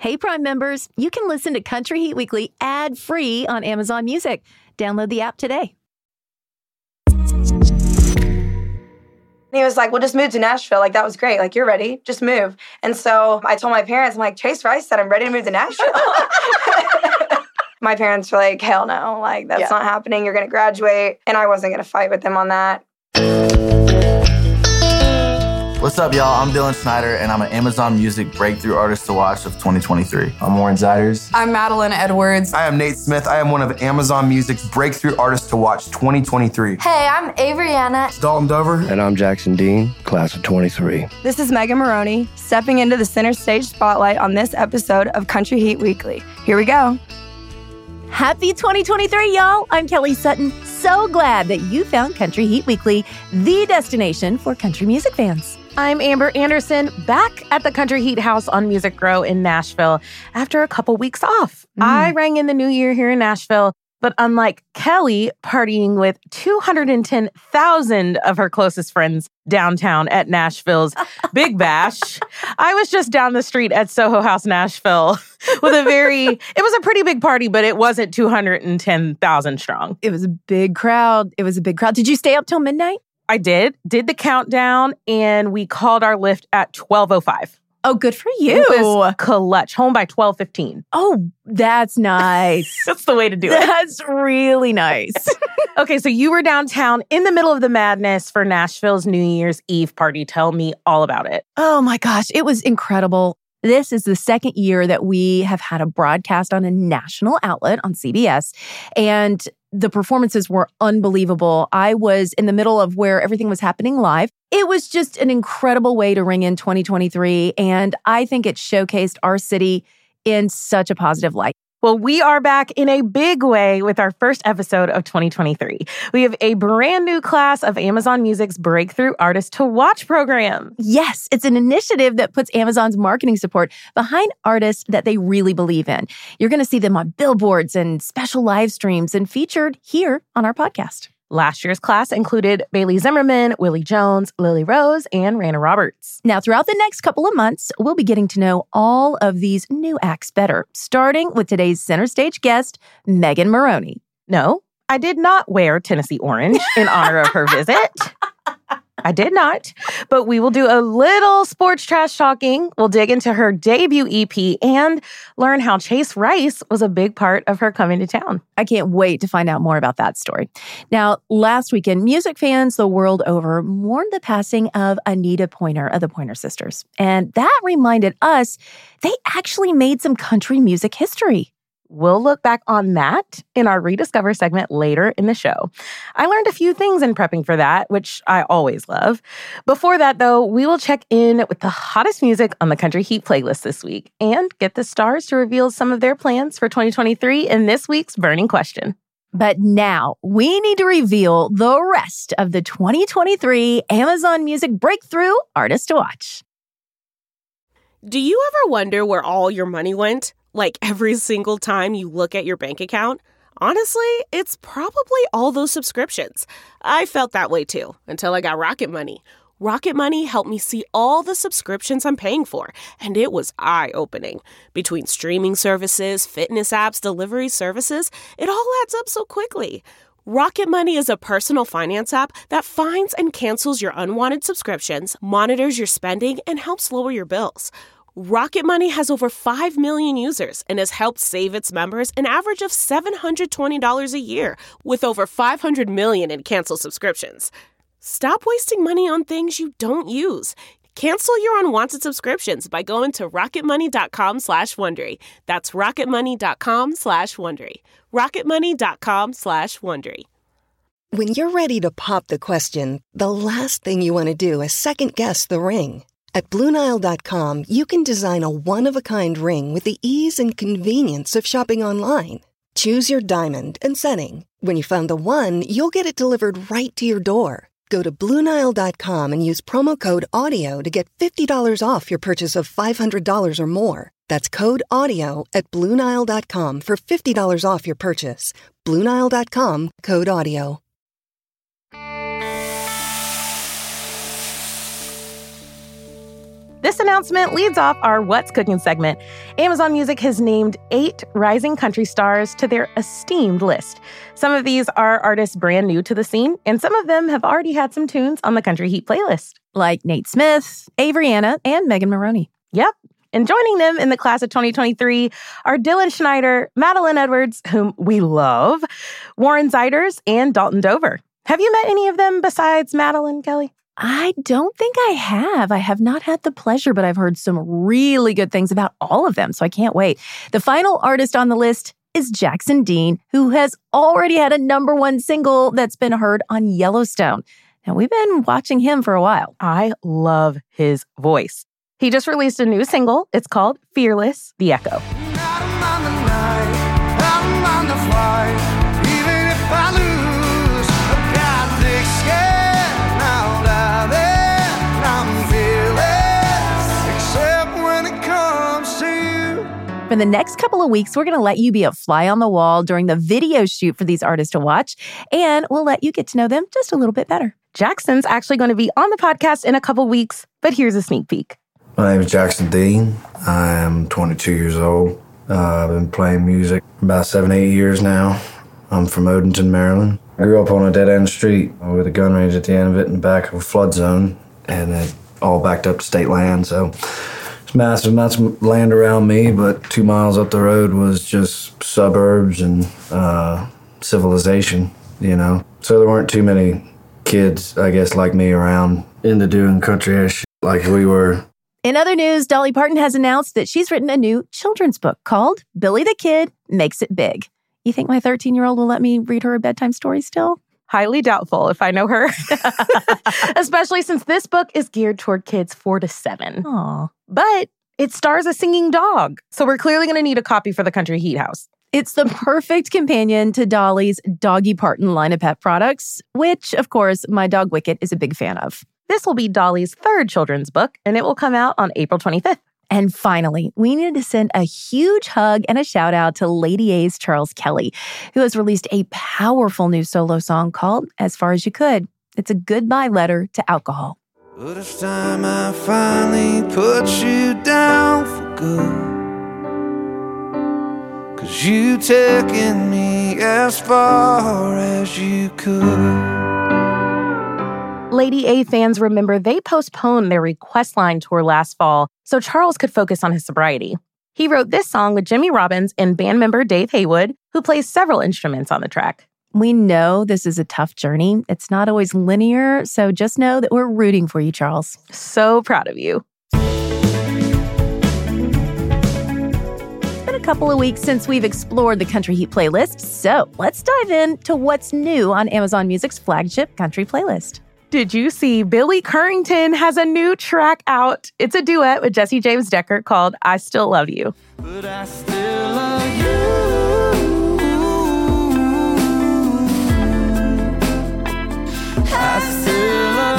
Hey, Prime members, you can listen to Country Heat Weekly ad-free on Amazon Music. Download the app today. He was like, well, just move to Nashville. Like, that was great. Like, you're ready. Just move. And so I told my parents, I'm like, Chase Rice said I'm ready to move to Nashville. My parents were like, hell no. Like, that's not happening. You're going to graduate. And I wasn't going to fight with them on that. What's up, y'all? I'm Dylan Snyder, and I'm an Amazon Music Breakthrough Artist to Watch of 2023. I'm Warren Ziders. I'm Madeline Edwards. I am Nate Smith. I am one of Amazon Music's Breakthrough Artists to Watch 2023. Hey, I'm Avriana. It's Dalton Dover. And I'm Jackson Dean, class of 23. This is Megan Maroney, stepping into the center stage spotlight on this episode of Country Heat Weekly. Here we go. Happy 2023, y'all. I'm Kelly Sutton. So glad that you found Country Heat Weekly, the destination for country music fans. I'm Amber Anderson, back at the Country Heat House on Music Row in Nashville after a couple weeks off. I rang in the new year here in Nashville, but unlike Kelly partying with 210,000 of her closest friends downtown at Nashville's Big Bash, I was just down the street at Soho House, Nashville with it was a pretty big party, but it wasn't 210,000 strong. It was a big crowd. Did you stay up till midnight? I did the countdown, and we called our lift at 12:05. Oh, good for you. It was clutch. Home by 12:15. Oh, that's nice. That's the way to do it. That's really nice. Okay, so you were downtown in the middle of the madness for Nashville's New Year's Eve party. Tell me all about it. Oh my gosh, it was incredible. This is the second year that we have had a broadcast on a national outlet on CBS, and the performances were unbelievable. I was in the middle of where everything was happening live. It was just an incredible way to ring in 2023, and I think it showcased our city in such a positive light. Well, we are back in a big way with our first episode of 2023. We have a brand new class of Amazon Music's Breakthrough Artist to Watch program. Yes, it's an initiative that puts Amazon's marketing support behind artists that they really believe in. You're going to see them on billboards and special live streams and featured here on our podcast. Last year's class included Bailey Zimmerman, Willie Jones, Lily Rose, and Rana Roberts. Now, throughout the next couple of months, we'll be getting to know all of these new acts better, starting with today's center stage guest, Megan Maroney. No, I did not wear Tennessee orange in honor of her visit. I did not, but we will do a little sports trash talking. We'll dig into her debut EP and learn how Chase Rice was a big part of her coming to town. I can't wait to find out more about that story. Now, last weekend, music fans the world over mourned the passing of Anita Pointer of the Pointer Sisters. And that reminded us they actually made some country music history. We'll look back on that in our Rediscover segment later in the show. I learned a few things in prepping for that, which I always love. Before that, though, we will check in with the hottest music on the Country Heat playlist this week and get the stars to reveal some of their plans for 2023 in this week's Burning Question. But now we need to reveal the rest of the 2023 Amazon Music Breakthrough Artist to Watch. Do you ever wonder where all your money went? Like every single time you look at your bank account? Honestly, it's probably all those subscriptions. I felt that way too, until I got Rocket Money. Rocket Money helped me see all the subscriptions I'm paying for, and it was eye-opening. Between streaming services, fitness apps, delivery services, it all adds up so quickly. Rocket Money is a personal finance app that finds and cancels your unwanted subscriptions, monitors your spending, and helps lower your bills. Rocket Money has over 5 million users and has helped save its members an average of $720 a year, with over 500 million in canceled subscriptions. Stop wasting money on things you don't use. Cancel your unwanted subscriptions by going to rocketmoney.com/Wondery. That's rocketmoney.com/Wondery. rocketmoney.com/Wondery. When you're ready to pop the question, the last thing you want to do is second-guess the ring. At BlueNile.com, you can design a one-of-a-kind ring with the ease and convenience of shopping online. Choose your diamond and setting. When you find the one, you'll get it delivered right to your door. Go to BlueNile.com and use promo code AUDIO to get $50 off your purchase of $500 or more. That's code AUDIO at BlueNile.com for $50 off your purchase. BlueNile.com, code AUDIO. This announcement leads off our What's Cooking segment. Amazon Music has named 8 rising country stars to their esteemed list. Some of these are artists brand new to the scene, and some of them have already had some tunes on the Country Heat playlist. Like Nate Smith, Avery Anna, and Megan Maroney. Yep. And joining them in the class of 2023 are Dylan Schneider, Madeline Edwards, whom we love, Warren Zeiders, and Dalton Dover. Have you met any of them besides Madeline, Kelly? I don't think I have. I have not had the pleasure, but I've heard some really good things about all of them, so I can't wait. The final artist on the list is Jackson Dean, who has already had a #1 single that's been heard on Yellowstone. Now, we've been watching him for a while. I love his voice. He just released a new single. It's called Fearless, The Echo. For the next couple of weeks, we're going to let you be a fly on the wall during the video shoot for these artists to watch, and we'll let you get to know them just a little bit better. Jackson's actually going to be on the podcast in a couple weeks, but here's a sneak peek. My name is Jackson Dean. I am 22 years old. I've been playing music about 7-8 years now. I'm from Odenton, Maryland. I grew up on a dead-end street with a gun range at the end of it in the back of a flood zone, and it all backed up to state land, so it's massive amounts of land around me, but 2 miles up the road was just suburbs and civilization, you know. So there weren't too many kids, I guess, like me around into doing country-ass shit like we were. In other news, Dolly Parton has announced that she's written a new children's book called Billy the Kid Makes It Big. You think my 13-year-old will let me read her a bedtime story still? Highly doubtful if I know her. Especially since this book is geared toward kids 4 to 7. Aw. But it stars a singing dog, so we're clearly going to need a copy for the Country Heat House. It's the perfect companion to Dolly's Doggy Parton line of pet products, which, of course, my dog Wicket is a big fan of. This will be Dolly's 3rd children's book, and it will come out on April 25th. And finally, we need to send a huge hug and a shout out to Lady A's Charles Kelly, who has released a powerful new solo song called As Far As You Could. It's a goodbye letter to alcohol. But it's time I finally put you down for good, 'cause you taken me as far as you could. Lady A fans remember they postponed their Request Line tour last fall so Charles could focus on his sobriety. He wrote this song with Jimmy Robbins and band member Dave Haywood, who plays several instruments on the track. We know this is a tough journey. It's not always linear, so just know that we're rooting for you, Charles. So proud of you. It's been a couple of weeks since we've explored the Country Heat playlist, so let's dive in to what's new on Amazon Music's flagship country playlist. Did you see Billy Currington has a new track out? It's a duet with Jesse James Decker called I Still Love You. But I still love you. I still love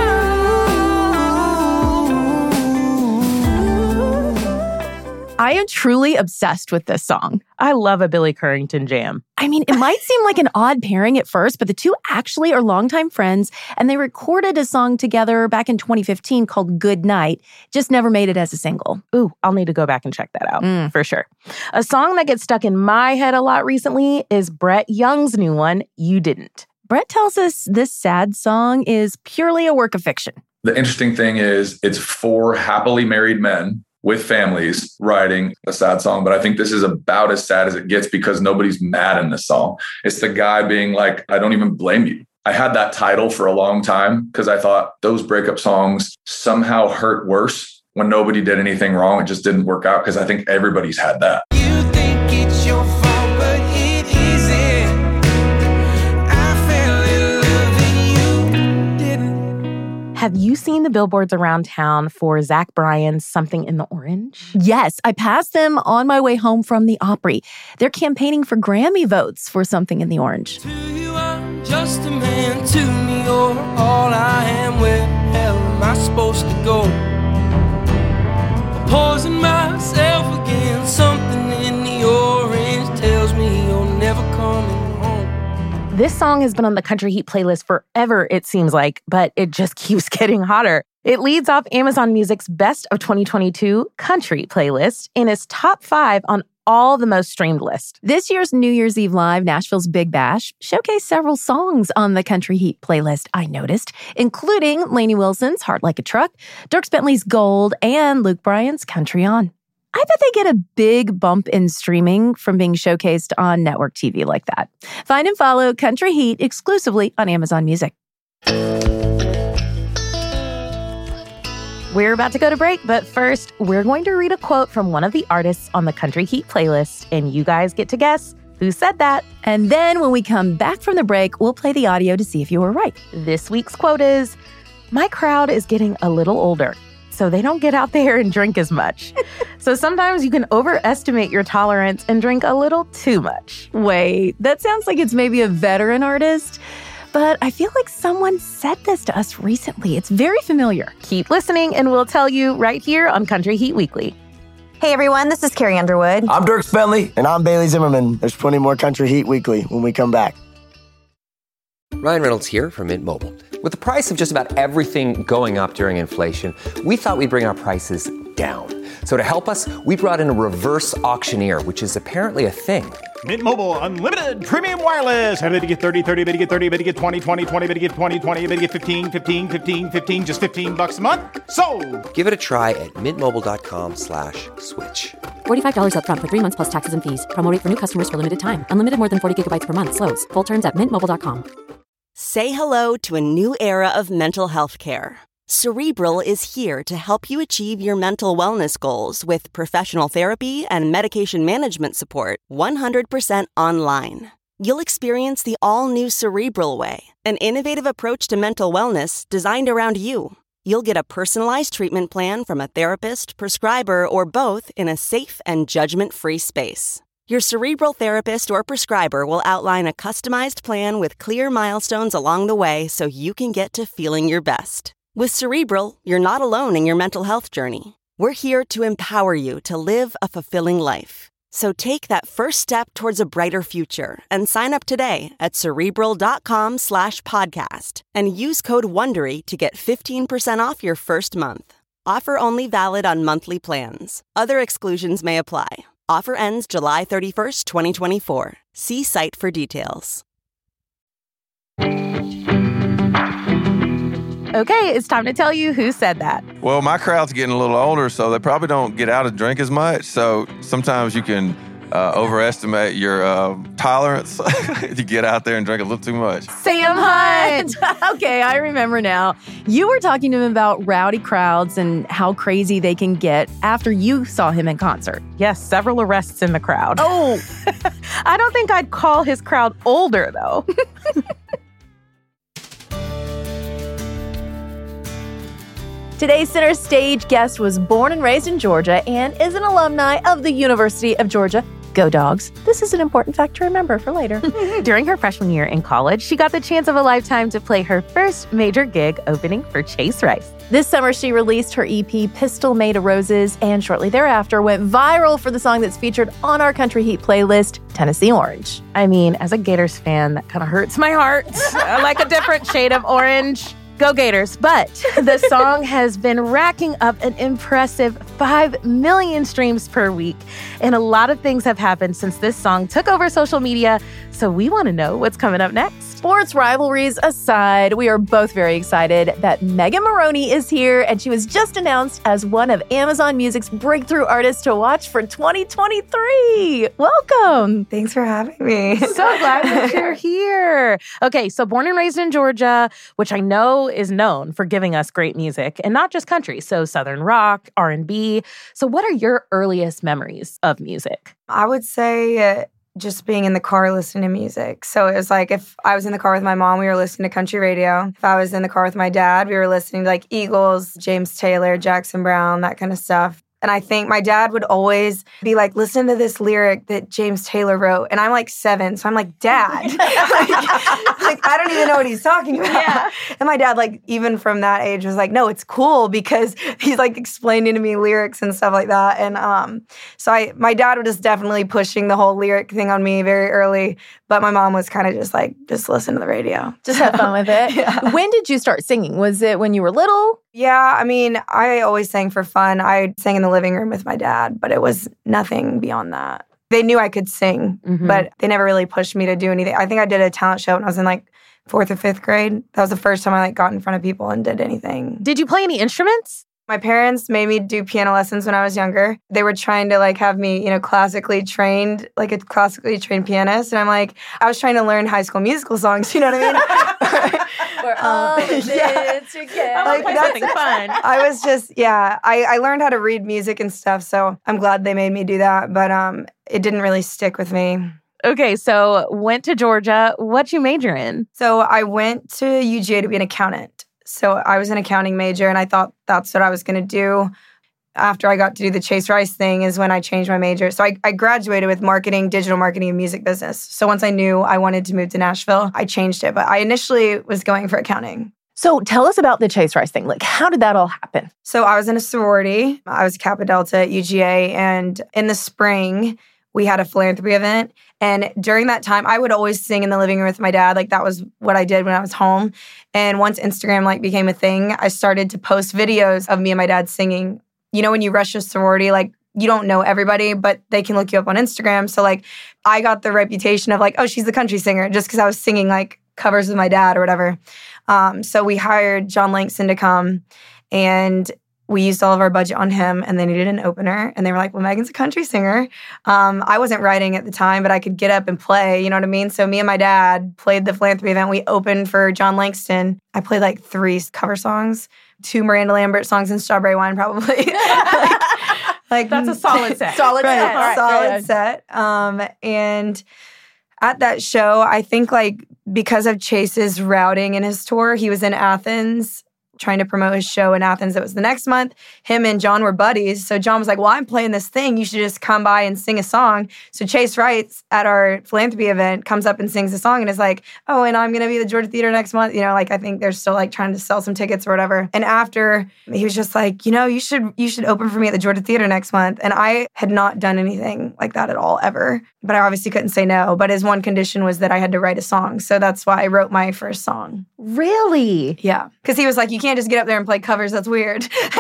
you. I am truly obsessed with this song. I love a Billy Currington jam. I mean, it might seem like an odd pairing at first, but the two actually are longtime friends, and they recorded a song together back in 2015 called Good Night. Just never made it as a single. Ooh, I'll need to go back and check that out for sure. A song that gets stuck in my head a lot recently is Brett Young's new one, You Didn't. Brett tells us this sad song is purely a work of fiction. The interesting thing is it's 4 happily married men with families writing a sad song. But I think this is about as sad as it gets because nobody's mad in this song. It's the guy being like, I don't even blame you. I had that title for a long time because I thought those breakup songs somehow hurt worse when nobody did anything wrong. It just didn't work out because I think everybody's had that. You think it's your fault, but it isn't. I fell in love and you didn't. Have you seen the billboards around town for Zach Bryan's Something in the Orange? Yes, I passed them on my way home from the Opry. They're campaigning for Grammy votes for Something in the Orange. To you, I'm just a man. To me, you're all I am. Where the hell am I supposed to go? Poison myself again. Something in the orange tells me you're never coming home. This song has been on the Country Heat playlist forever, it seems like, but it just keeps getting hotter. It leads off Amazon Music's Best of 2022 Country playlist and is top 5 on all the most streamed lists. This year's New Year's Eve Live, Nashville's Big Bash, showcased several songs on the Country Heat playlist, I noticed, including Lainey Wilson's Heart Like a Truck, Dierks Bentley's Gold, and Luke Bryan's Country On. I bet they get a big bump in streaming from being showcased on network TV like that. Find and follow Country Heat exclusively on Amazon Music. We're about to go to break, but first, we're going to read a quote from one of the artists on the Country Heat playlist, and you guys get to guess who said that. And then when we come back from the break, we'll play the audio to see if you were right. This week's quote is, "My crowd is getting a little older, so they don't get out there and drink as much. So sometimes you can overestimate your tolerance and drink a little too much." Wait, that sounds like it's maybe a veteran artist. But I feel like someone said this to us recently. It's very familiar. Keep listening and we'll tell you right here on Country Heat Weekly. Hey everyone, this is Carrie Underwood. I'm Dierks Bentley. And I'm Bailey Zimmerman. There's plenty more Country Heat Weekly when we come back. Ryan Reynolds here from Mint Mobile. With the price of just about everything going up during inflation, we thought we'd bring our prices down. So to help us, we brought in a reverse auctioneer, which is apparently a thing. Mint Mobile Unlimited Premium Wireless. How to get 30, 30, bit to get 30, bit to get 20, 20, 20, bit to get 20, 20, bit to get 15, 15, 15, 15, just $15 a month? Sold! Give it a try at mintmobile.com/switch. $45 up front for 3 months plus taxes and fees. Promo rate for new customers for limited time. Unlimited more than 40 gigabytes per month. Slows full terms at mintmobile.com. Say hello to a new era of mental health care. Cerebral is here to help you achieve your mental wellness goals with professional therapy and medication management support 100% online. You'll experience the all-new Cerebral Way, an innovative approach to mental wellness designed around you. You'll get a personalized treatment plan from a therapist, prescriber, or both in a safe and judgment-free space. Your Cerebral therapist or prescriber will outline a customized plan with clear milestones along the way so you can get to feeling your best. With Cerebral, you're not alone in your mental health journey. We're here to empower you to live a fulfilling life. So take that first step towards a brighter future and sign up today at Cerebral.com/podcast and use code WONDERY to get 15% off your first month. Offer only valid on monthly plans. Other exclusions may apply. Offer ends July 31st, 2024. See site for details. Okay, it's time to tell you who said that. Well, my crowd's getting a little older, so they probably don't get out and drink as much. So sometimes you can overestimate your tolerance. You get out there and drink a little too much. Sam Hunt! Okay, I remember now. You were talking to him about rowdy crowds and how crazy they can get after you saw him in concert. Yes, several arrests in the crowd. Oh! I don't think I'd call his crowd older, though. Today's center stage guest was born and raised in Georgia and is an alumni of the University of Georgia. Go Dogs. This is an important fact to remember for later. During her freshman year in college, she got the chance of a lifetime to play her first major gig opening for Chase Rice. This summer, she released her EP, Pistol Made of Roses, and shortly thereafter went viral for the song that's featured on our Country Heat playlist, Tennessee Orange. I mean, as a Gators fan, that kind of hurts my heart. I like a different shade of orange. Go Gators. But the song has been racking up an impressive 5 million streams per week. And a lot of things have happened since this song took over social media. So we want to know what's coming up next. Sports rivalries aside, we are both very excited that Megan Moroney is here, and she was just announced as one of Amazon Music's breakthrough artists to watch for 2023. Welcome. Thanks for having me. So glad that you're here. Okay, so born and raised in Georgia, which I know is known for giving us great music, and not just country, so Southern rock, R&B. So what are your earliest memories of music? I would say just being in the car listening to music. So it was like if I was in the car with my mom, we were listening to country radio. If I was in the car with my dad, we were listening to like Eagles, James Taylor, Jackson Brown, that kind of stuff. And I think my dad would always be like, listen to this lyric that James Taylor wrote. And I'm like 7, so I'm like, Dad. like I don't even know what he's talking about. Yeah. And my dad, like, even from that age was like, no, it's cool because he's like explaining to me lyrics and stuff like that. And so my dad was just definitely pushing the whole lyric thing on me very early. But my mom was kind of just like, just listen to the radio. Just have fun with it. Yeah. When did you start singing? Was it when you were little? Yeah, I mean, I always sang for fun. I sang in the living room with my dad, but it was nothing beyond that. They knew I could sing, but they never really pushed me to do anything. I think I did a talent show when I was in like 4th or 5th grade. That was the first time I like got in front of people and did anything. Did you play any instruments? My parents made me do piano lessons when I was younger. They were trying to like have me, classically trained, like a classically trained pianist. And I'm like, I was trying to learn High School Musical songs, you know what I mean? We're all in it together. Like, that's something fun. I was just, I learned how to read music and stuff. So I'm glad they made me do that. But it didn't really stick with me. Okay, so went to Georgia. What'd you major in? So I went to UGA to be an accountant. So I was an accounting major, and I thought that's what I was going to do. After I got to do the Chase Rice thing is when I changed my major. So I graduated with marketing, digital marketing, and music business. So once I knew I wanted to move to Nashville, I changed it. But I initially was going for accounting. So tell us about the Chase Rice thing. Like, how did that all happen? So I was in a sorority. I was Kappa Delta at UGA. And in the spring, we had a philanthropy event. And during that time, I would always sing in the living room with my dad. Like, that was what I did when I was home. And once Instagram, like, became a thing, I started to post videos of me and my dad singing. You know, when you rush a sorority, like, you don't know everybody, but they can look you up on Instagram. So, like, I got the reputation of, like, oh, she's the country singer, just because I was singing, like, covers with my dad or whatever. So we hired John Langston to come, and we used all of our budget on him, and they needed an opener. And they were like, well, Megan's a country singer. I wasn't writing at the time, but I could get up and play, you know what I mean? So me and my dad played the philanthropy event. We opened for John Langston. I played like 3 cover songs, 2 Miranda Lambert songs, and Strawberry Wine probably. like That's a solid set. Solid set. Right, solid set. And at that show, I think like because of Chase's routing in his tour, he was in Athens trying to promote his show in Athens. It was the next month. Him and John were buddies. So John was like, well, I'm playing this thing. You should just come by and sing a song. So Chase Rice at our philanthropy event comes up and sings a song and is like, oh, and I'm going to be at the Georgia Theater next month. You know, like I think they're still like trying to sell some tickets or whatever. And after, he was just like, you know, you should open for me at the Georgia Theater next month. And I had not done anything like that at all ever. But I obviously couldn't say no. But his one condition was that I had to write a song. So that's why I wrote my first song. Really? Yeah. Because he was like, you can't just get up there and play covers. That's weird. And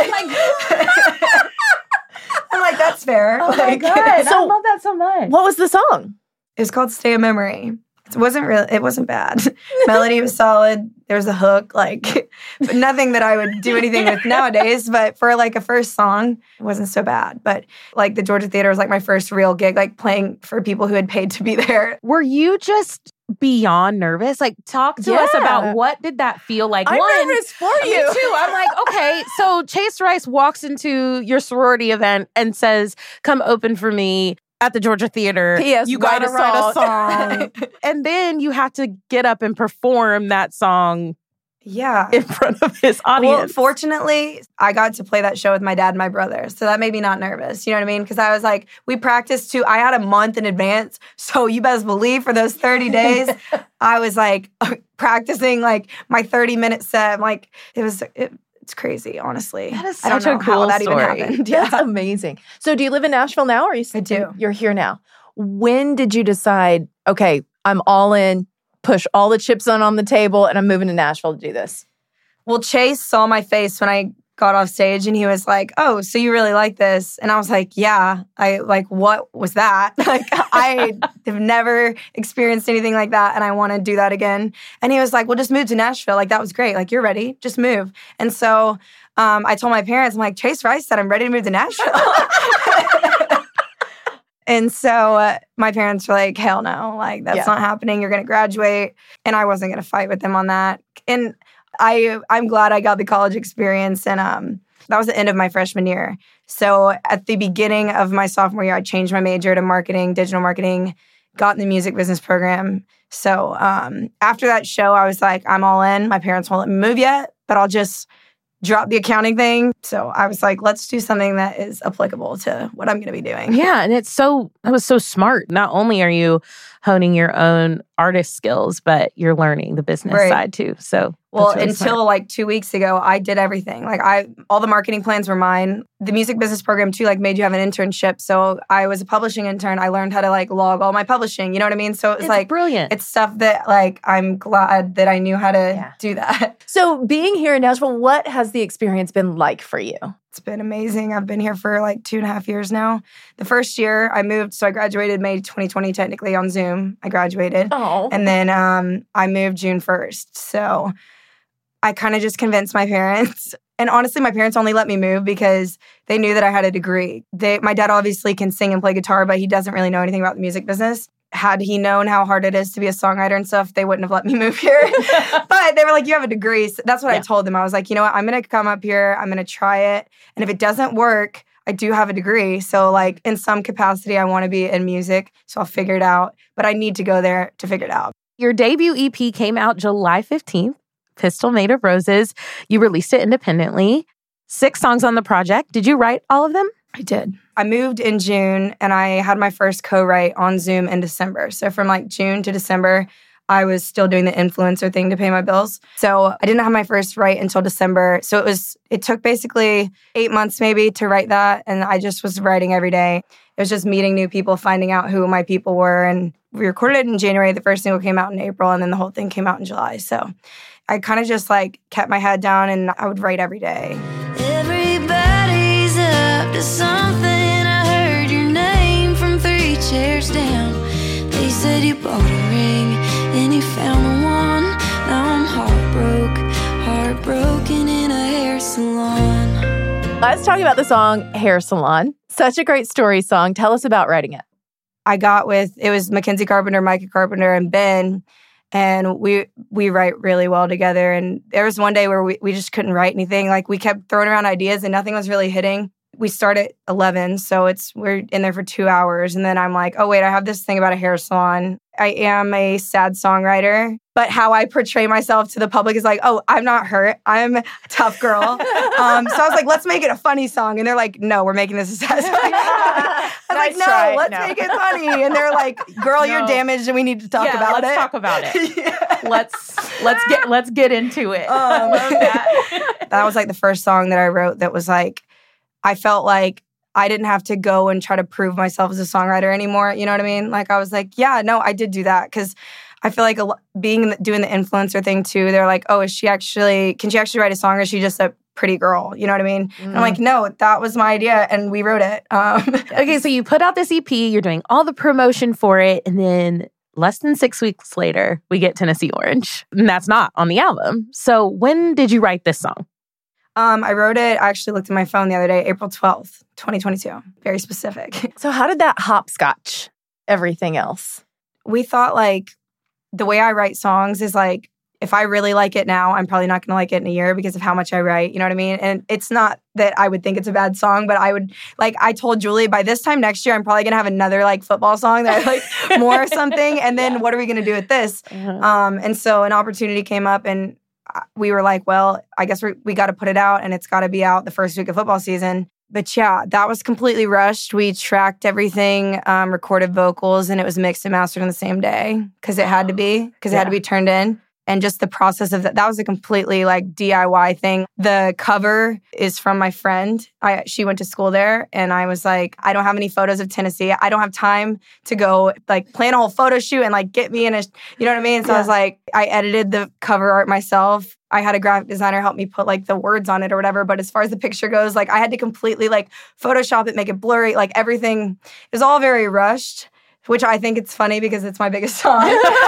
I was like, I'm like, that's fair. Oh like, my God. I love that so much. What was the song? It was called Stay a Memory. It wasn't bad. Melody was solid. There was a hook, like, but nothing that I would do anything with nowadays. But for like a first song, it wasn't so bad. But like the Georgia Theater was like my first real gig, like playing for people who had paid to be there. Were you just beyond nervous? Like, talk to us about what did that feel like? I'm nervous for you. Me too. I'm like, okay, so Chase Rice walks into your sorority event and says, come open for me at the Georgia Theater. P.S. You got to write a song. And then you have to get up and perform that song in front of his audience. Well, fortunately, I got to play that show with my dad and my brother. So that made me not nervous. You know what I mean? Because I was like, we practiced I had a month in advance. So you best believe for those 30 days, I was like practicing like my 30-minute set. Like it's crazy, honestly. That is I don't such a know cool how that story. even happened. That's amazing. So do you live in Nashville now, or I do. You're here now? When did you decide, okay, I'm all in, push all the chips on the table, and I'm moving to Nashville to do this? Well, Chase saw my face when I got off stage, and he was like, oh, so you really like this? And I was like, yeah. What was that? Like, I have never experienced anything like that, and I want to do that again. And he was like, well, just move to Nashville. Like, that was great. Like, you're ready. Just move. And so I told my parents, I'm like, Chase Rice said I'm ready to move to Nashville. And so my parents were like, hell no. Like, that's not happening. You're going to graduate. And I wasn't going to fight with them on that. And I'm glad I got the college experience, and that was the end of my freshman year. So at the beginning of my sophomore year, I changed my major to marketing, digital marketing, got in the music business program. So after that show, I was like, I'm all in. My parents won't let me move yet, but I'll just drop the accounting thing. So I was like, let's do something that is applicable to what I'm going to be doing. Yeah, and that was so smart. Not only are you honing your own artist skills, but you're learning the business side too. So Well, really until smart. like 2 weeks ago, I did everything. Like all the marketing plans were mine. The music business program too, like made you have an internship. So I was a publishing intern. I learned how to like log all my publishing. You know what I mean? So it's like brilliant. It's stuff that like I'm glad that I knew how to do that. So being here in Nashville, what has the experience been like for you? It's been amazing. I've been here for like 2.5 years now. The first year I moved, so I graduated May 2020 technically on Zoom. I graduated. Oh. And then I moved June 1st. So I kind of just convinced my parents. And honestly, my parents only let me move because they knew that I had a degree. My dad obviously can sing and play guitar, but he doesn't really know anything about the music business. Had he known how hard it is to be a songwriter and stuff, they wouldn't have let me move here. But they were like, you have a degree. So that's what I told them. I was like, you know what? I'm going to come up here. I'm going to try it. And if it doesn't work, I do have a degree. So like in some capacity, I want to be in music. So I'll figure it out. But I need to go there to figure it out. Your debut EP came out July 15th, Pistol Made of Roses. You released it independently. 6 songs on the project. Did you write all of them? I did. I moved in June and I had my first co-write on Zoom in December. So from like June to December, I was still doing the influencer thing to pay my bills. So I didn't have my first write until December. So it took basically 8 months maybe to write that. And I just was writing every day. It was just meeting new people, finding out who my people were. And we recorded it in January. The first single came out in April and then the whole thing came out in July. So I kind of just like kept my head down and I would write every day. Everybody's up to something. I heard your name from 3 chairs down. They said you bought a ring and you found the one. Now I'm heartbroken in a hair salon. Let's talk about the song Hair Salon. Such a great story song. Tell us about writing it. It was Mackenzie Carpenter, Micah Carpenter, and Ben. And we write really well together. And there was one day where we just couldn't write anything. Like we kept throwing around ideas and nothing was really hitting. We start at 11, so we're in there for 2 hours. And then I'm like, oh, wait, I have this thing about a hair salon. I am a sad songwriter, but how I portray myself to the public is like, oh, I'm not hurt. I'm a tough girl. So I was like, let's make it a funny song. And they're like, no, we're making this a sad song. I was like, no, let's make it funny. And they're like, girl, you're damaged and we need to talk about it. Let's talk about it. Let's get into it. That was like the first song that I wrote that was like, I felt like I didn't have to go and try to prove myself as a songwriter anymore. You know what I mean? Like I was like, yeah, no, I did do that. Because I feel like doing the influencer thing too, they're like, oh, can she actually write a song or is she just a pretty girl? You know what I mean? And I'm like, no, that was my idea and we wrote it. Okay, so you put out this EP, you're doing all the promotion for it, and then less than 6 weeks later, we get Tennessee Orange. And that's not on the album. So when did you write this song? I wrote it, I actually looked at my phone the other day, April 12th, 2022. Very specific. So how did that hopscotch everything else? We thought like the way I write songs is like, if I really like it now, I'm probably not going to like it in a year because of how much I write. You know what I mean? And it's not that I would think it's a bad song, but I told Julie, by this time next year, I'm probably going to have another like football song that I like more or something. And then what are we going to do with this? And so an opportunity came up and we were like, well, I guess we got to put it out and it's got to be out the first week of football season. But yeah, that was completely rushed. We tracked everything, recorded vocals, and it was mixed and mastered on the same day because it had to be, it had to be turned in. And just the process of that was a completely like DIY thing. The cover is from my friend. She went to school there. And I was like, I don't have any photos of Tennessee. I don't have time to go like plan a whole photo shoot and like get me in a, you know what I mean? So I was like, I edited the cover art myself. I had a graphic designer help me put like the words on it or whatever. But as far as the picture goes, like I had to completely like Photoshop it, make it blurry, like everything. It was all very rushed. Which I think it's funny because it's my biggest song.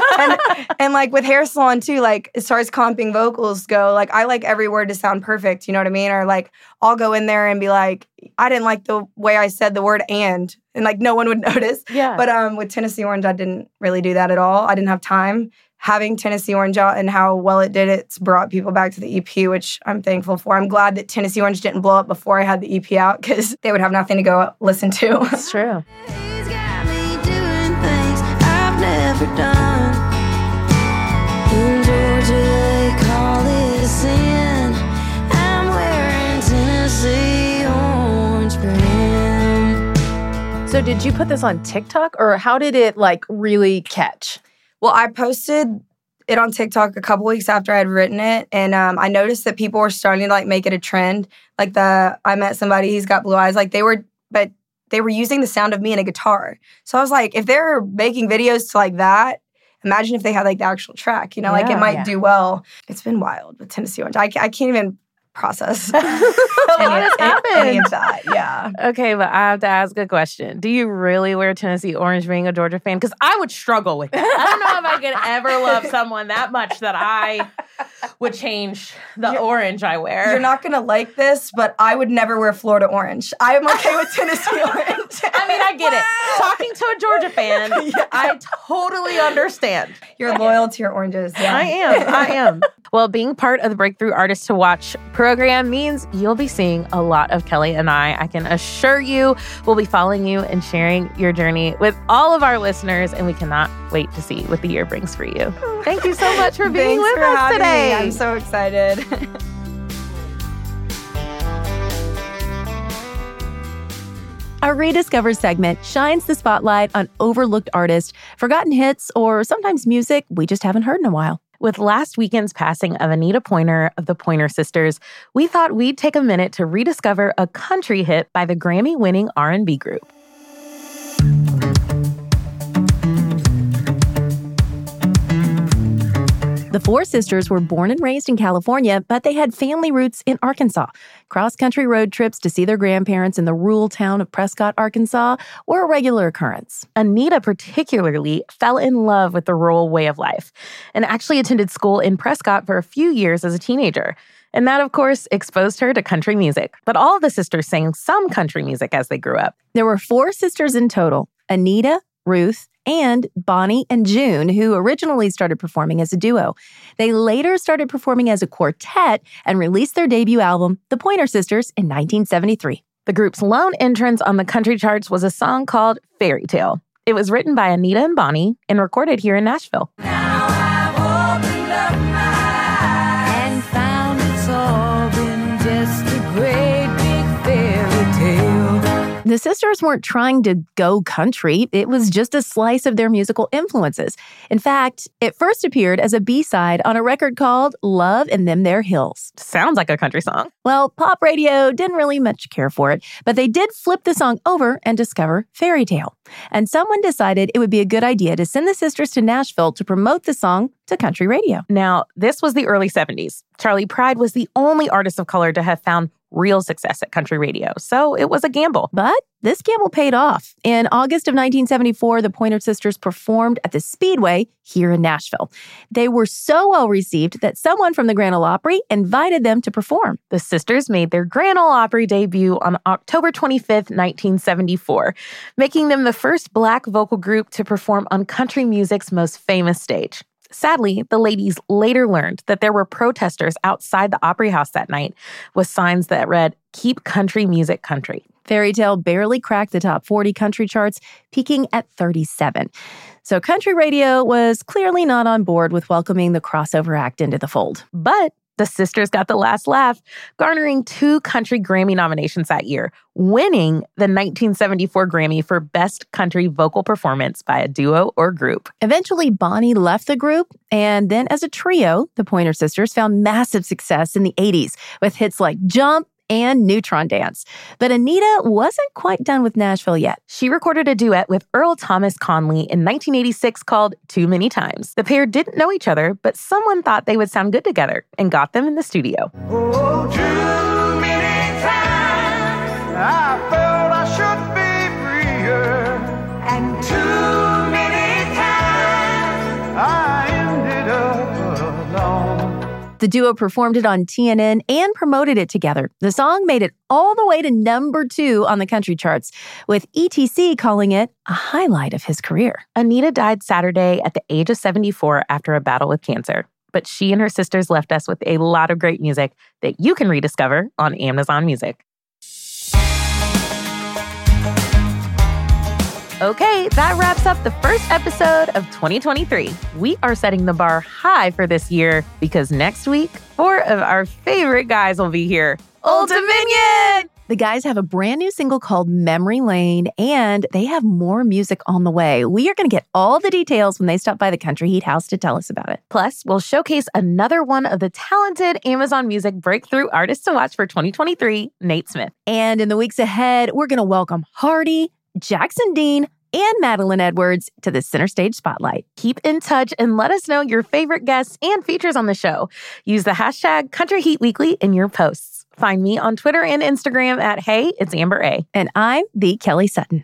and like with Hair Salon too, like as far as comping vocals go, like I like every word to sound perfect, you know what I mean? Or like I'll go in there and be like, I didn't like the way I said the word and like no one would notice. Yeah. But with Tennessee Orange, I didn't really do that at all. I didn't have time. Having Tennessee Orange out and how well it did, it's brought people back to the EP, which I'm thankful for. I'm glad that Tennessee Orange didn't blow up before I had the EP out because they would have nothing to go listen to. It's true. Never done. In Georgia, they call it a sin. I'm wearing Tennessee Orange for him. So did you put this on TikTok or how did it like really catch? Well, I posted it on TikTok a couple weeks after I had written it. And I noticed that people were starting to like make it a trend. Like I met somebody, he's got blue eyes. Like they were using the sound of me and a guitar. So I was like, if they're making videos to like that, imagine if they had like the actual track, you know, like it might do well. It's been wild with Tennessee Orange. I can't even process any of that. Yeah. Okay, but I have to ask a question. Do you really wear Tennessee Orange being a Georgia fan? Because I would struggle with that. I don't know if I could ever love someone that much that I would change the orange I wear. You're not going to like this, but I would never wear Florida Orange. I am okay with Tennessee Orange. I mean, I get it. Talking to a Georgia fan, I totally understand. You're loyal to your oranges. Yeah. I am. Well, being part of the Breakthrough Artists to Watch program means you'll be seeing a lot of Kelly and I can assure you we'll be following you and sharing your journey with all of our listeners, and we cannot wait to see what the year brings for you. Thank you so much for being with us today. Me. I'm so excited. Our Rediscover segment shines the spotlight on overlooked artists, forgotten hits, or sometimes music we just haven't heard in a while. With last weekend's passing of Anita Pointer of the Pointer Sisters, we thought we'd take a minute to rediscover a country hit by the Grammy-winning R&B group. The four sisters were born and raised in California, but they had family roots in Arkansas. Cross-country road trips to see their grandparents in the rural town of Prescott, Arkansas, were a regular occurrence. Anita particularly fell in love with the rural way of life and actually attended school in Prescott for a few years as a teenager. And that, of course, exposed her to country music. But all of the sisters sang some country music as they grew up. There were four sisters in total: Anita, Ruth, and Bonnie and June, who originally started performing as a duo. They later started performing as a quartet and released their debut album, The Pointer Sisters, in 1973. The group's lone entrance on the country charts was a song called Fairy Tale. It was written by Anita and Bonnie and recorded here in Nashville. Now I've opened up my eyes and found it's all been just a great big fairy tale. The sisters weren't trying to go country. It was just a slice of their musical influences. In fact, it first appeared as a B-side on a record called Love in Them There Hills. Sounds like a country song. Well, pop radio didn't really much care for it, but they did flip the song over and discover Fairy Tale. And someone decided it would be a good idea to send the sisters to Nashville to promote the song to country radio. Now, this was the early 70s. Charlie Pride was the only artist of color to have found real success at country radio, so it was a gamble. But this gamble paid off. In August of 1974, the Pointer Sisters performed at the Speedway here in Nashville. They were so well received that someone from the Grand Ole Opry invited them to perform. The sisters made their Grand Ole Opry debut on October 25th, 1974, making them the first Black vocal group to perform on country music's most famous stage. Sadly, the ladies later learned that there were protesters outside the Opry House that night with signs that read, "Keep country music country." Fairy Tale barely cracked the top 40 country charts, peaking at 37. So country radio was clearly not on board with welcoming the crossover act into the fold. But the sisters got the last laugh, garnering 2 country Grammy nominations that year, winning the 1974 Grammy for Best Country Vocal Performance by a Duo or Group. Eventually, Bonnie left the group, and then as a trio, the Pointer Sisters found massive success in the 80s with hits like Jump and Neutron Dance. But Anita wasn't quite done with Nashville yet. She recorded a duet with Earl Thomas Conley in 1986 called Too Many Times. The pair didn't know each other, but someone thought they would sound good together and got them in the studio. Oh, too many times I felt I should be freer, and too many times I ended up alone. The duo performed it on TNN and promoted it together. The song made it all the way to number 2 on the country charts, with ETC calling it a highlight of his career. Anita died Saturday at the age of 74 after a battle with cancer. But she and her sisters left us with a lot of great music that you can rediscover on Amazon Music. Okay, that wraps up the first episode of 2023. We are setting the bar high for this year because next week, 4 of our favorite guys will be here. Old Dominion! The guys have a brand new single called Memory Lane, and they have more music on the way. We are going to get all the details when they stop by the Country Heat House to tell us about it. Plus, we'll showcase another one of the talented Amazon Music breakthrough artists to watch for 2023, Nate Smith. And in the weeks ahead, we're going to welcome Hardy, Jackson Dean, and Madeline Edwards to the Center Stage Spotlight. Keep in touch and let us know your favorite guests and features on the show. Use the hashtag Country Heat Weekly in your posts. Find me on Twitter and Instagram at Hey, it's Amber A. And I'm the Kelly Sutton.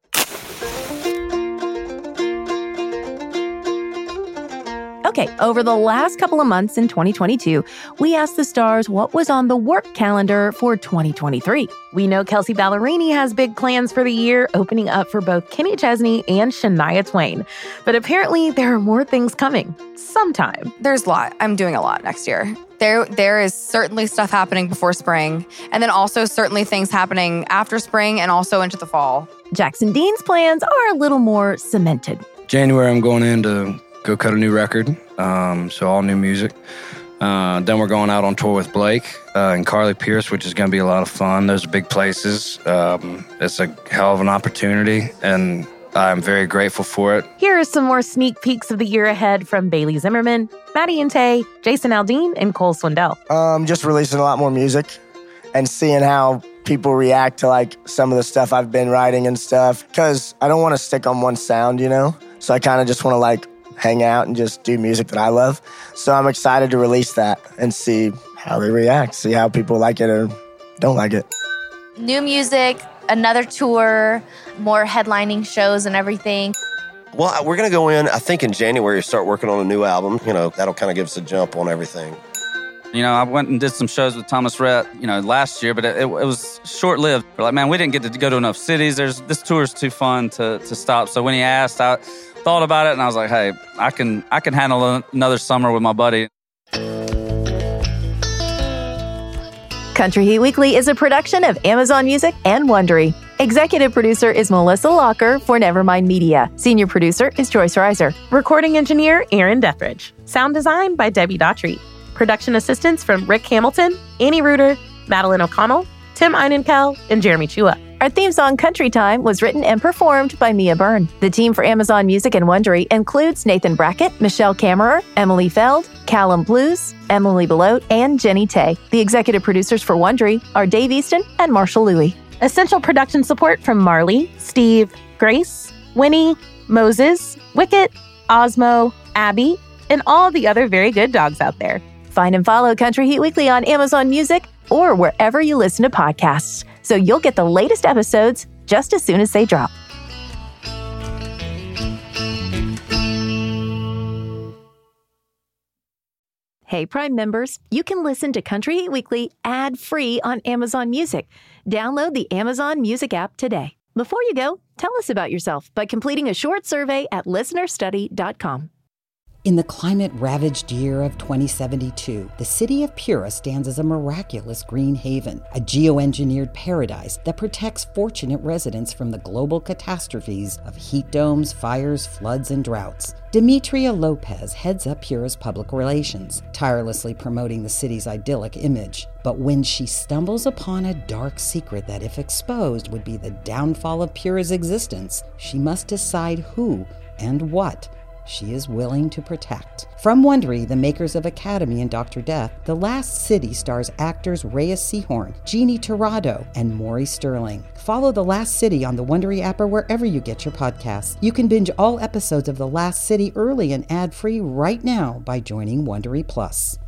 Okay, over the last couple of months in 2022, we asked the stars what was on the work calendar for 2023. We know Kelsea Ballerini has big plans for the year, opening up for both Kenny Chesney and Shania Twain. But apparently, there are more things coming sometime. There's a lot. I'm doing a lot next year. There is certainly stuff happening before spring, and then also certainly things happening after spring and also into the fall. Jackson Dean's plans are a little more cemented. January, I'm going in to go cut a new record, so all new music. Then we're going out on tour with Blake and Carly Pearce, which is going to be a lot of fun. Those are big places. It's a hell of an opportunity, and I'm very grateful for it. Here are some more sneak peeks of the year ahead from Bailey Zimmerman, Maddie and Tay, Jason Aldean, and Cole Swindell. Just releasing a lot more music and seeing how people react to like some of the stuff I've been writing and stuff. Because I don't want to stick on one sound, you know? So I kind of just want to like hang out and just do music that I love. So I'm excited to release that and see how they react, see how people like it or don't like it. New music, another tour, more headlining shows and everything. Well, we're going to go in, I think in January, start working on a new album. You know, that'll kind of give us a jump on everything. You know, I went and did some shows with Thomas Rhett, last year, but it was short-lived. We're like, man, we didn't get to go to enough cities. This tour's too fun to stop. So when he asked, I thought about it, and I was like, hey, I can handle another summer with my buddy. Country Heat Weekly is a production of Amazon Music and Wondery. Executive producer is Melissa Locker for Nevermind Media. Senior producer is Joyce Reiser. Recording engineer, Aaron Dethridge. Sound design by Debbie Daughtry. Production assistants from Rick Hamilton, Annie Reuter, Madeline O'Connell, Tim Einenkel, and Jeremy Chua. Our theme song, Country Time, was written and performed by Mia Byrne. The team for Amazon Music and Wondery includes Nathan Brackett, Michelle Kammerer, Emily Feld, Callum Blues, Emily Belote, and Jenny Tay. The executive producers for Wondery are Dave Easton and Marshall Louie. Essential production support from Marley, Steve, Grace, Winnie, Moses, Wicket, Osmo, Abby, and all the other very good dogs out there. Find and follow Country Heat Weekly on Amazon Music or wherever you listen to podcasts, so you'll get the latest episodes just as soon as they drop. Hey, Prime members, you can listen to Country Heat Weekly ad-free on Amazon Music. Download the Amazon Music app today. Before you go, tell us about yourself by completing a short survey at listenerstudy.com. In the climate-ravaged year of 2072, the city of Pura stands as a miraculous green haven, a geoengineered paradise that protects fortunate residents from the global catastrophes of heat domes, fires, floods, and droughts. Demetria Lopez heads up Pura's public relations, tirelessly promoting the city's idyllic image. But when she stumbles upon a dark secret that, if exposed, would be the downfall of Pura's existence, she must decide who and what she is willing to protect. From Wondery, the makers of Academy and Dr. Death, The Last City stars actors Reyes Sehorn, Jeannie Torrado, and Maury Sterling. Follow The Last City on the Wondery app or wherever you get your podcasts. You can binge all episodes of The Last City early and ad-free right now by joining Wondery Plus.